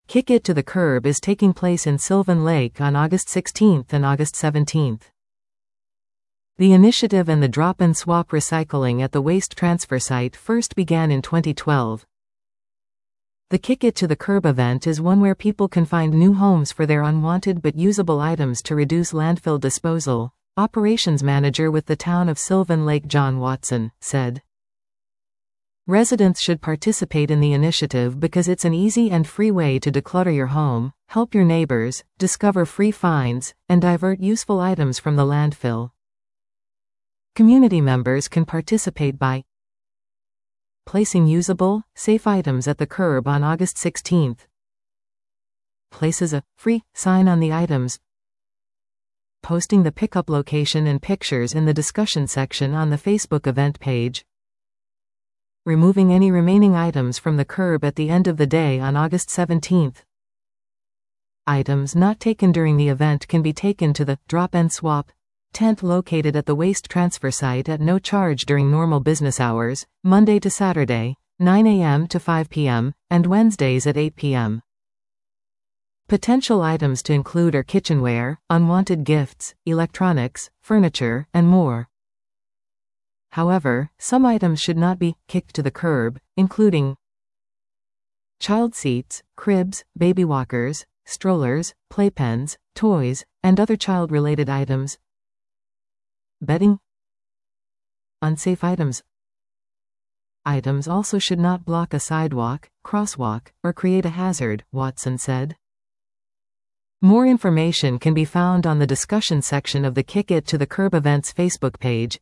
Kick It to the Curb is taking place in Sylvan Lake on August 16 and August 17. The initiative and the drop-and-swap recycling at the waste transfer site first began in 2012. The Kick It to the Curb event is one where people can find new homes for their unwanted but usable items to reduce landfill disposal, operations manager with the town of Sylvan Lake John Watson said. Residents should participate in the initiative because it's an easy and free way to declutter your home, help your neighbors, discover free finds, and divert useful items from the landfill. Community members can participate by placing usable, safe items at the curb on August 16. Places a free sign on the items. Posting the pickup location and pictures in the discussion section on the Facebook event page. Removing any remaining items from the curb at the end of the day on August 17. Items not taken during the event can be taken to the Drop and Swap tent located at the waste transfer site at no charge during normal business hours, Monday to Saturday, 9 a.m. to 5 p.m., and Wednesdays at 8 p.m. Potential items to include are kitchenware, unwanted gifts, electronics, furniture, and more. However, some items should not be kicked to the curb, including child seats, cribs, baby walkers, strollers, playpens, toys, and other child-related items. Bedding. Unsafe items. Items also should not block a sidewalk, crosswalk, or create a hazard, Watson said. More information can be found on the discussion section of the Kick It to the Curb events Facebook page,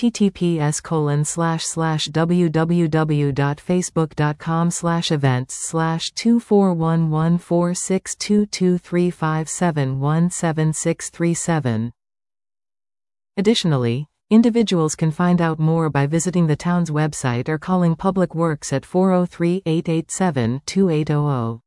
https://www.facebook.com/events/2411462235717637. Additionally, individuals can find out more by visiting the town's website or calling Public Works at 403-887-2800.